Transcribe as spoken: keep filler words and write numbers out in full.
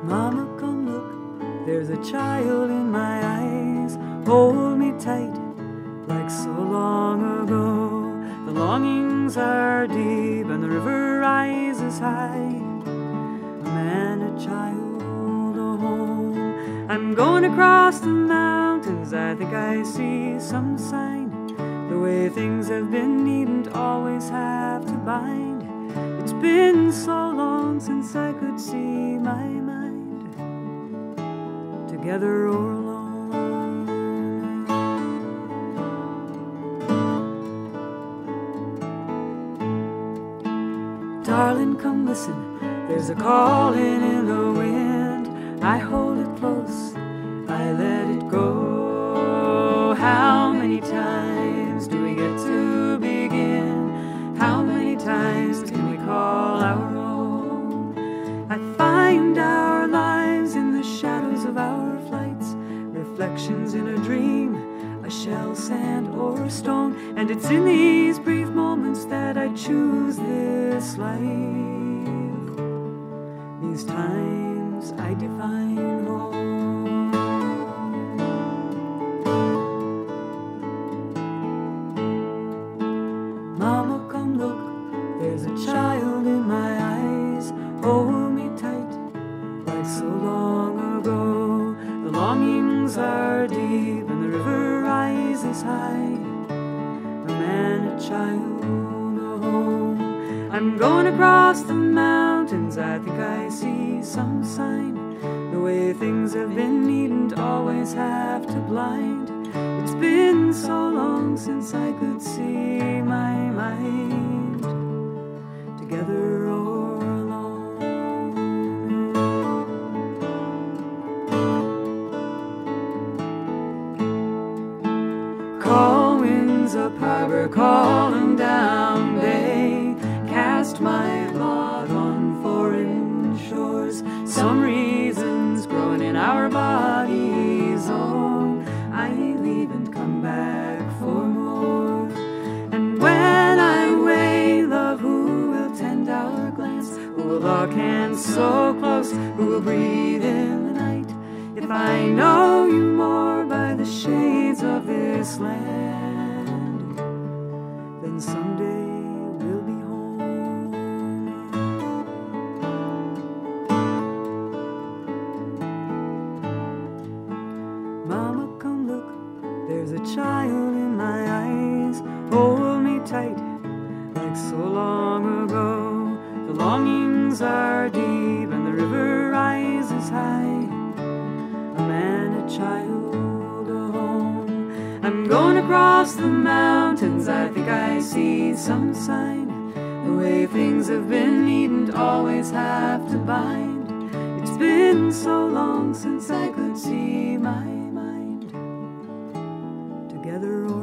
Mama, come look, there's a child in my eyes. Hold me tight, like so long ago. The longings are deep and the river rises high. A man, a child, a home. I'm going across the mountains, I think I see some sign. The way things have been needn't always have to bind. It's been so long since I could see my mind, together or alone. Darling, come listen, there's a calling in the wind. I hold it close, I let it go. How many times do we get to begin? How many times can we call our own? I find our lives in the shadows of our flights, reflections in a dream, a shell, sand, or stone. And it's in these brief moments that I choose this life. These times I define home. Mama, come look, there's a child in my eyes. Hold me tight, like so long ago. The longings are deep and the river rises high. A man, a child, a home. I'm going across the mountains, I think I see some sign. The way things have been needn't always have to blind. It's been so long since I could see my mind, together or alone. Call winds up harbor, call them down bay. Cast my lot on foreign shores. Some reasons growing in our bodies. Oh, I leave and come back for more. And when I weigh love, who will tend our glance? Who will lock hands so close? Who will breathe in the night? If I know you more by the shades of this land, then someday we'll be home. Mama, come look, there's a child in my eyes. Hold me tight, like so long ago. The longings are deep and the river rises high. A man, a child, a home. I'm going across the mountains, I think I see some sign. The way things have been needn't always have to bind. It's been so long since I could see my mind, together